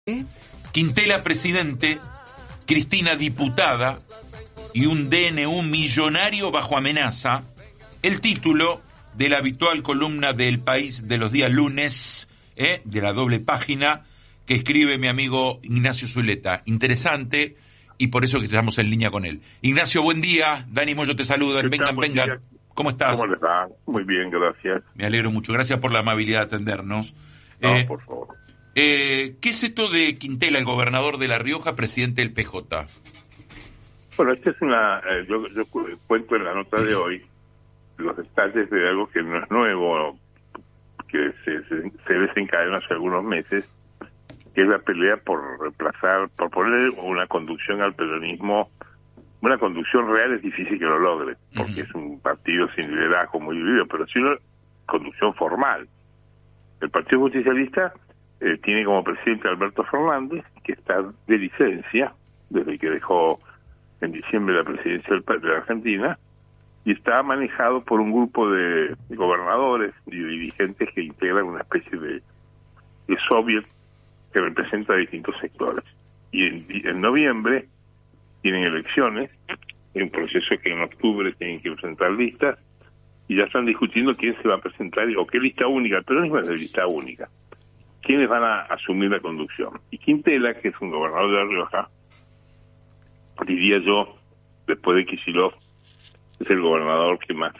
Quintela presidente, Cristina diputada y un DNU millonario bajo amenaza. El título de la habitual columna del País de los días lunes, de la doble página, que escribe mi amigo Ignacio Zuleta. Interesante, y por eso que estamos en línea con él. Ignacio, buen día. Dani Moyo te saluda. Vengan. ¿Cómo estás? ¿Cómo les va? Muy bien, gracias. Me alegro mucho. Gracias por la amabilidad de atendernos. No, por favor. ¿Qué es esto de Quintela, el gobernador de La Rioja, presidente del PJ? Bueno, esta es una... yo cuento en la nota de hoy los detalles de algo que no es nuevo, que se desencadenó hace algunos meses, que es la pelea por reemplazar, por poner una conducción al peronismo. Una conducción real es difícil que lo logre, porque es un partido sin liderazgo, muy dividido, pero sí una conducción formal. El Partido Justicialista tiene como presidente a Alberto Fernández, que está de licencia desde que dejó en diciembre la presidencia de la Argentina, y está manejado por un grupo de gobernadores y dirigentes que integran una especie de soviet que representa distintos sectores. Y en noviembre tienen elecciones, en un proceso que en octubre tienen que presentar listas, y ya están discutiendo quién se va a presentar, o qué lista única. El peronismo es de lista única. ¿Quiénes van a asumir la conducción? Y Quintela, que es un gobernador de La Rioja, diría yo, después de Kicillof, es el gobernador que más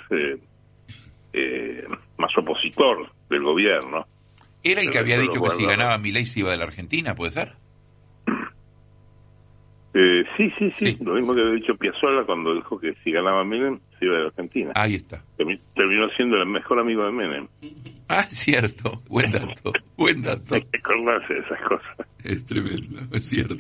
opositor del gobierno. ¿Era el que había dicho que si ganaba Milei se iba de la Argentina, puede ser? Sí, lo mismo que había dicho Piazzolla cuando dijo que si ganaba Menem se iba de la Argentina. Ahí está. Terminó siendo el mejor amigo de Menem. Ah, cierto, buen dato. Hay que acordarse de esas cosas. Es tremendo, es cierto.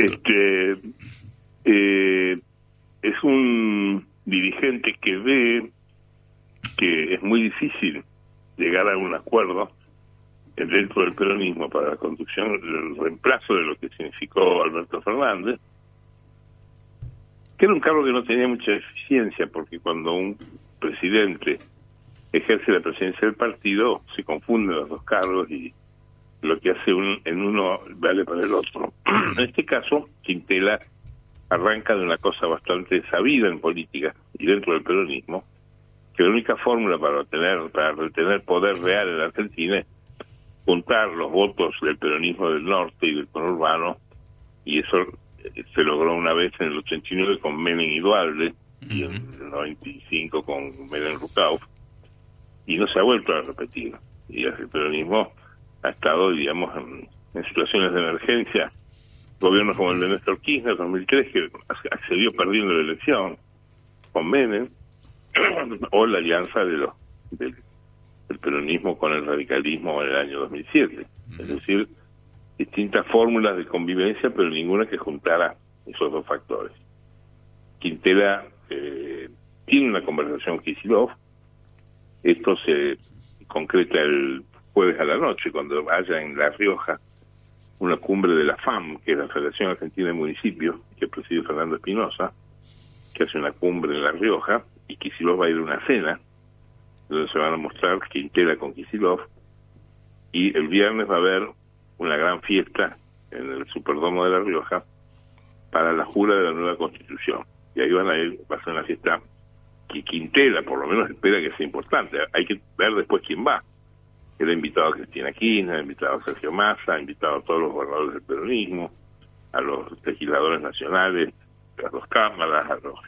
Es un dirigente que ve que es muy difícil llegar a un acuerdo dentro del peronismo para la conducción, el reemplazo de lo que significó Alberto Fernández, que era un cargo que no tenía mucha eficiencia, porque cuando un presidente ejerce la presidencia del partido, se confunden los dos cargos y lo que hace en uno vale para el otro. En este caso, Quintela arranca de una cosa bastante sabida en política y dentro del peronismo, que la única fórmula para retener poder real en la Argentina es juntar los votos del peronismo del norte y del conurbano, y eso se logró una vez en el 89 con Menem y Duhalde, y en el 95 con Menem Rucauf, y no se ha vuelto a repetir. Y el peronismo ha estado, digamos, en situaciones de emergencia. Gobiernos como el de Néstor Kirchner, 2003, que accedió perdiendo la elección con Menem, o la alianza del peronismo con el radicalismo en el año 2007. Es decir, distintas fórmulas de convivencia, pero ninguna que juntara esos dos factores. Quintela tiene una conversación con Kicillof. Esto se concreta el jueves a la noche, cuando haya en La Rioja una cumbre de la FAM, que es la Federación Argentina de Municipios, que preside Fernando Espinosa, que hace una cumbre en La Rioja, y Kicillof va a ir a una cena, donde se van a mostrar Quintela con Kicillof, y el viernes va a haber una gran fiesta en el Superdomo de La Rioja para la jura de la nueva Constitución. Y ahí va a ser una fiesta que Quintela, por lo menos, espera que sea importante. Hay que ver después quién va. Él ha invitado a Cristina Kirchner, ha invitado a Sergio Massa, ha invitado a todos los gobernadores del peronismo, a los legisladores nacionales, a las dos cámaras, a los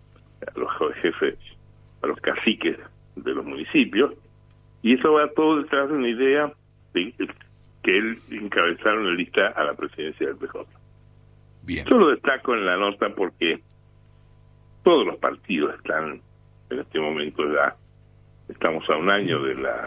jefes, a los caciques de los municipios, y eso va todo detrás de una idea de que él encabezaron la lista a la presidencia del PJ. Bien. Yo lo destaco en la nota porque todos los partidos están en este momento, ya estamos a un año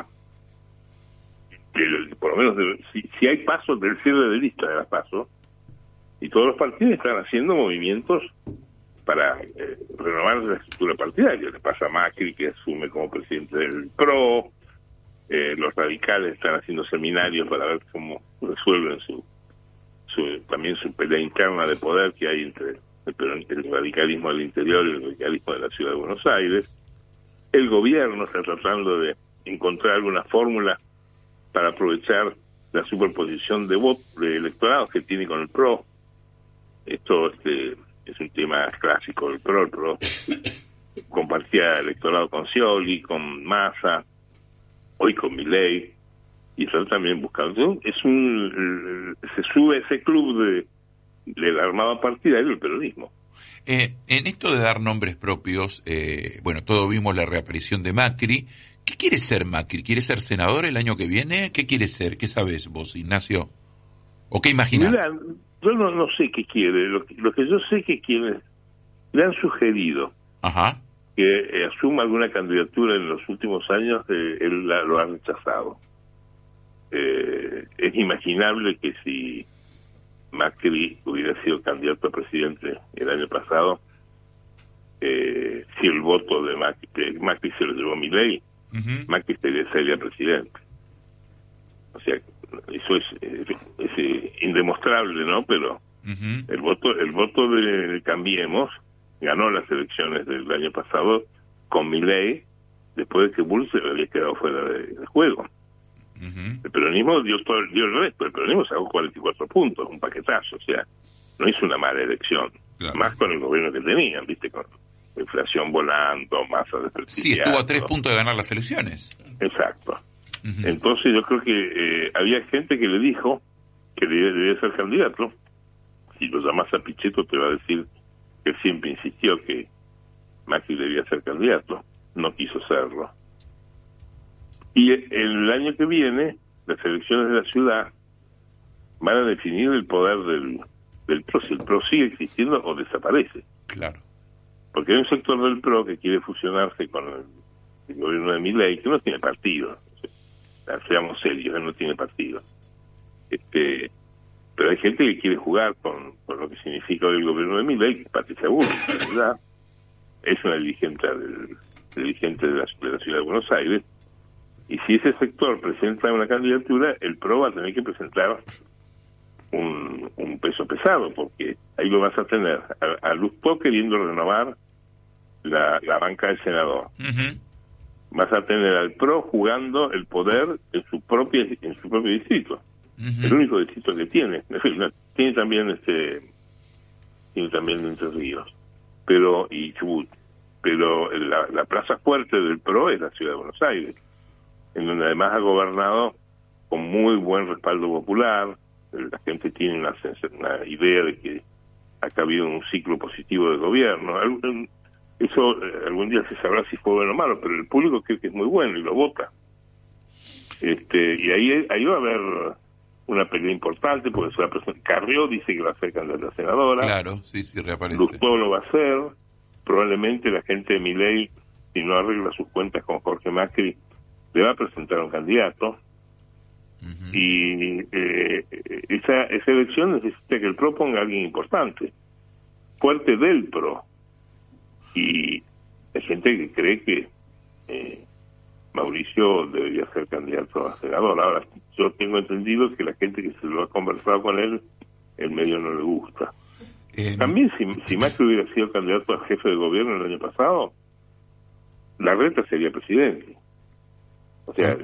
por lo menos si hay pasos del cierre de lista de las pasos, y todos los partidos están haciendo movimientos para renovar la estructura partidaria. Le pasa a Macri, que asume como presidente del PRO. Los radicales están haciendo seminarios para ver cómo resuelven también su pelea interna de poder que hay entre el radicalismo del interior y el radicalismo de la ciudad de Buenos Aires. El gobierno está tratando de encontrar alguna fórmula para aprovechar la superposición de electorados que tiene con el PRO. Esto es un tema clásico del PRO. El PRO compartía electorado con Scioli, con Massa, hoy con Milei, y está también buscando. Se sube ese club del armado partidario del peronismo. En esto de dar nombres propios, bueno, todos vimos la reaparición de Macri. ¿Qué quiere ser Macri? ¿Quiere ser senador el año que viene? ¿Qué quiere ser? ¿Qué sabes vos, Ignacio? ¿O qué imaginás? Mirá, yo no sé qué quiere. Lo que yo sé que quiere, le han sugerido Ajá. que asuma alguna candidatura en los últimos años, él lo ha rechazado. Es imaginable que si Macri hubiera sido candidato a presidente el año pasado, si el voto de Macri se lo llevó Milei, Macri sería presidente. O sea, eso es indemostrable, ¿no? Pero el voto de Cambiemos ganó las elecciones del año pasado con Milei, después de que Bull se había quedado fuera de juego. El peronismo dio el resto. El peronismo sacó 44 puntos, un paquetazo. O sea, no hizo una mala elección. Claro. Más con el gobierno que tenían, ¿viste? Con inflación volando, masa desprestigiada. Sí, estuvo a 3 puntos de ganar las elecciones. Exacto. Entonces yo creo que había gente que le dijo que debía ser candidato. Si lo llamas a Pichetto te va a decir que siempre insistió que Macri debía ser candidato. No quiso serlo. Y el año que viene, las elecciones de la ciudad van a definir el poder del PRO, si el PRO sigue existiendo o desaparece. Claro. Porque hay un sector del PRO que quiere fusionarse con el gobierno de Milei, que no tiene partido. Seamos serios, él no tiene partido. Pero hay gente que quiere jugar con lo que significa hoy el gobierno de Milei, que Patricia Bullrich, en realidad, es una dirigente de la ciudad de Buenos Aires. Y si ese sector presenta una candidatura, el PRO va a tener que presentar un peso pesado, porque ahí lo vas a tener a Lustó queriendo renovar la banca del senador. Vas a tener al PRO jugando el poder en su propio distrito. El único distrito que tiene. En fin, tiene también Entre Ríos, y Chubut. Pero la plaza fuerte del PRO es la ciudad de Buenos Aires, en donde además ha gobernado con muy buen respaldo popular. La gente tiene una idea de que acá ha habido un ciclo positivo de gobierno. Eso algún día se sabrá si fue bueno o malo, pero el público cree que es muy bueno y lo vota. Y ahí va a haber una pelea importante, porque se va a presentar. Carrió dice que va a ser candidata a senadora. Claro, sí, reaparece. Lustó lo va a hacer. Probablemente la gente de Milei, si no arregla sus cuentas con Jorge Macri, le va a presentar un candidato. Y esa elección necesita que el PRO ponga a alguien importante, fuerte del PRO. Y hay gente que cree que Mauricio debería ser candidato a senador. Ahora, yo tengo entendido que la gente que se lo ha conversado con él, el medio no le gusta. También, si Macri hubiera sido candidato a jefe de gobierno el año pasado, Larreta sería presidente. O sea,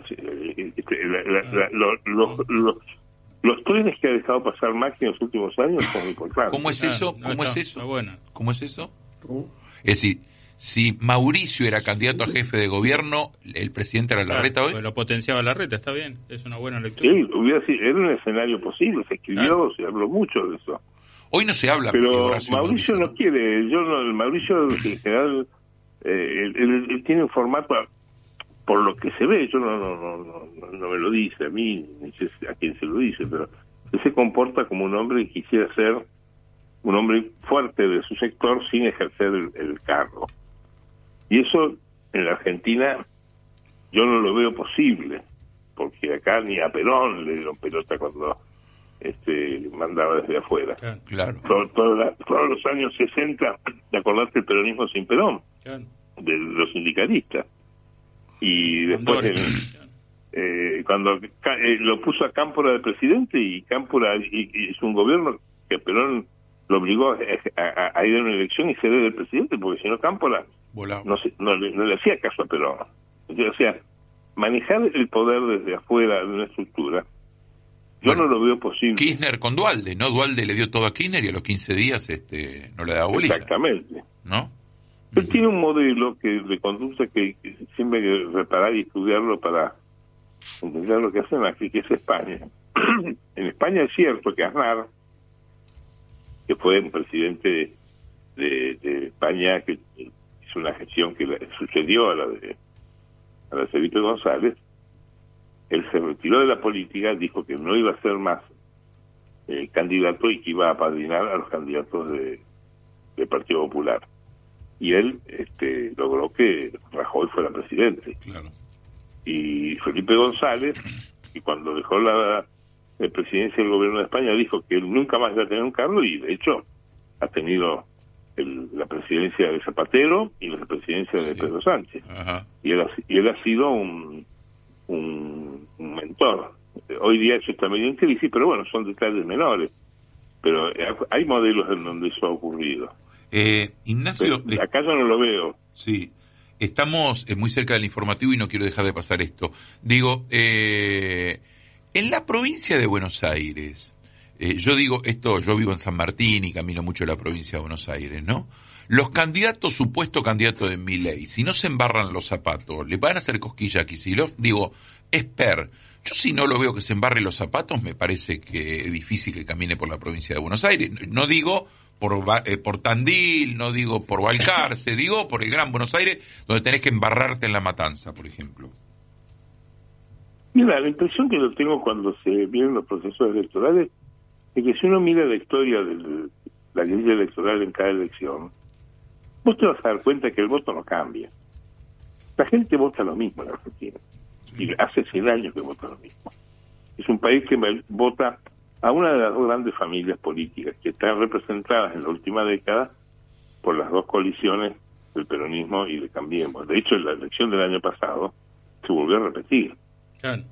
los trenes que ha dejado pasar Macri en los últimos años son importantes. ¿Cómo es eso? ¿Cómo es eso? Bueno. ¿Cómo es eso? Es decir, si Mauricio era candidato a jefe de gobierno, el presidente era Larreta hoy. Pues lo potenciaba Larreta, está bien, es una buena lectura. Sí, era un escenario posible, se escribió, se habló mucho de eso. Hoy no se habla. Pero Mauricio no quiere. Mauricio en general, él tiene un formato, por lo que se ve, yo no me lo dice a mí, ni sé a quién se lo dice, pero él se comporta como un hombre que quisiera ser un hombre fuerte de su sector sin ejercer el cargo. Y eso en la Argentina yo no lo veo posible, porque acá ni a Perón le dieron pelota cuando mandaba desde afuera. Claro. Todos los años 60, ¿te acordaste el peronismo sin Perón? Claro. De los sindicalistas. Y después cuando lo puso a Cámpora de presidente, y Cámpora hizo un gobierno que Perón lo obligó a ir a una elección y ceder el presidente, porque si no Cámpora no le hacía caso a Perón. O sea, manejar el poder desde afuera de una estructura Yo no lo veo posible. Kirchner con Duhalde, ¿no? Duhalde le dio todo a Kirchner y a los 15 días no le daba bolilla. Exactamente. ¿No? Él tiene un modelo de conducta que siempre hay que reparar y estudiarlo para entender lo que hacen aquí, que es España. En España es cierto que Aznar, que fue un presidente de España, que hizo una gestión que sucedió a la de Felipe González, él se retiró de la política, dijo que no iba a ser más candidato y que iba a apadrinar a los candidatos del Partido Popular. Y él logró que Rajoy fuera presidente. Claro. Y Felipe González, y cuando dejó la presidencia del gobierno de España, dijo que él nunca más iba a tener un cargo, y de hecho ha tenido la presidencia de Zapatero y la presidencia de Pedro Sánchez. Ajá. Y él ha sido un mentor. Hoy día eso está medio en crisis, pero bueno, son detalles menores. Pero hay modelos en donde eso ha ocurrido. Ignacio... Acá yo no lo veo. Sí, estamos muy cerca del informativo y no quiero dejar de pasar esto. Digo, en la provincia de Buenos Aires, yo digo esto, yo vivo en San Martín y camino mucho la provincia de Buenos Aires, ¿no? Los candidatos, supuesto candidato de Milei, si no se embarran los zapatos, ¿le van a hacer cosquilla a Kicillof? Digo, yo si no lo veo que se embarre los zapatos, me parece que es difícil que camine por la provincia de Buenos Aires. No digo por Tandil, no digo por Balcarce, digo por el Gran Buenos Aires, donde tenés que embarrarte en La Matanza, por ejemplo. Mira, la impresión que yo tengo cuando se vienen los procesos electorales es que si uno mira la historia de la grilla electoral en cada elección, vos te vas a dar cuenta que el voto no cambia. La gente vota lo mismo en Argentina. Y hace 100 años que vota lo mismo. Es un país que vota a una de las dos grandes familias políticas que están representadas en la última década por las dos coaliciones del peronismo y de Cambiemos. De hecho, en la elección del año pasado se volvió a repetir. Claro.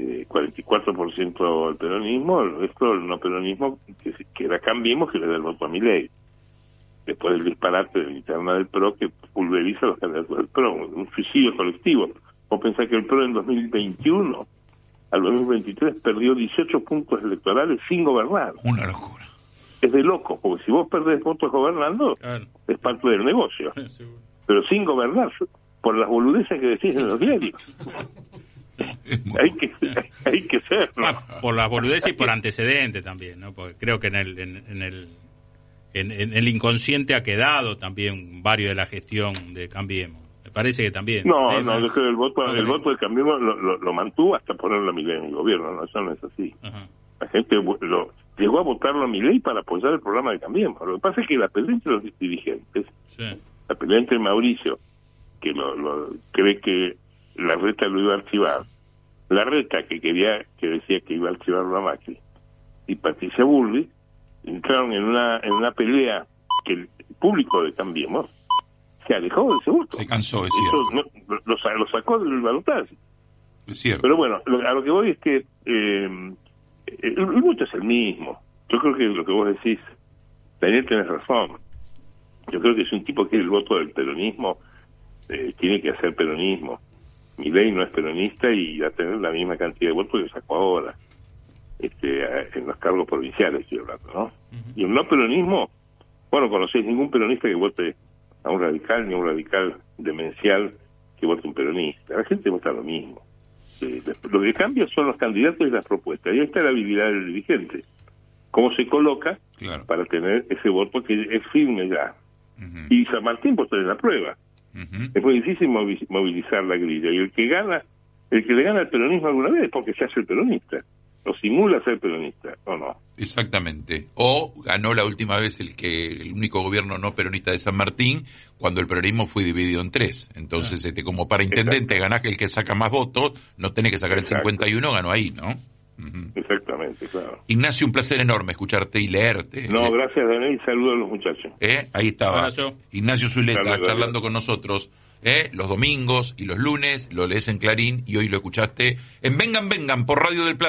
44% el peronismo, el resto el no peronismo, que era Cambiemos, que le da el voto a Milei. Después del disparate de la interna del PRO que pulveriza los candidatos del PRO, un suicidio colectivo. Vos pensás que el PRO en 2021 al 2023 perdió 18 puntos electorales sin gobernar. Una locura. Es de loco, porque si vos perdés votos gobernando, claro, es parte del negocio. Sí, pero sin gobernar, por las boludeces que decís en los diarios. hay que ser, ¿no? Por las boludeces y por antecedentes también, ¿no? Porque creo que en el inconsciente ha quedado también varios de la gestión de Cambiemos. Me parece que también. No, yo creo que el voto de Cambiemos lo mantuvo hasta ponerlo a Milei en el gobierno, ¿no? Eso no es así. Ajá. La gente llegó a votarlo a Milei para apoyar el programa de Cambiemos. Lo que pasa es que la pelea entre los dirigentes, la pelea entre Mauricio, que cree que Larreta lo iba a archivar, Larreta que decía que iba a archivarlo a Macri, y Patricia Bullrich, entraron en una pelea que el público de Cambiemos se alejó de ese voto. Se cansó, es cierto. Lo sacó del balotaje. Es cierto. Pero bueno, a lo que voy es que el voto es el mismo. Yo creo que lo que vos decís, Daniel, tenés razón. Yo creo que si un tipo quiere el voto del peronismo, tiene que hacer peronismo. Milei no es peronista y va a tener la misma cantidad de votos que sacó ahora. En los cargos provinciales estoy hablando, ¿no? Uh-huh. Y el no peronismo, bueno, no conocéis ningún peronista que vote a un radical, ni a un radical demencial que vote un peronista. La gente vota lo mismo. Lo que cambia son los candidatos y las propuestas. Y ahí está la habilidad del dirigente. Cómo se coloca, claro, para tener ese voto que es firme ya. Uh-huh. Y San Martín puede tener la prueba. Uh-huh. Es muy difícil movilizar la grilla. Y el que le gana al peronismo alguna vez es porque se hace el peronista. O simula ser peronista, ¿o no? Exactamente. O ganó la última vez el único gobierno no peronista de San Martín, cuando el peronismo fue dividido en tres. Entonces, como para intendente ganás el que saca más votos, no tenés que sacar el 51, ganó ahí, ¿no? Uh-huh. Exactamente, claro. Ignacio, un placer enorme escucharte y leerte. No, gracias, Daniel, y saludos a los muchachos. Ahí estaba. Ignacio Zuleta charlando con nosotros. Los domingos y los lunes lo lees en Clarín y hoy lo escuchaste en Vengan por Radio del Plata.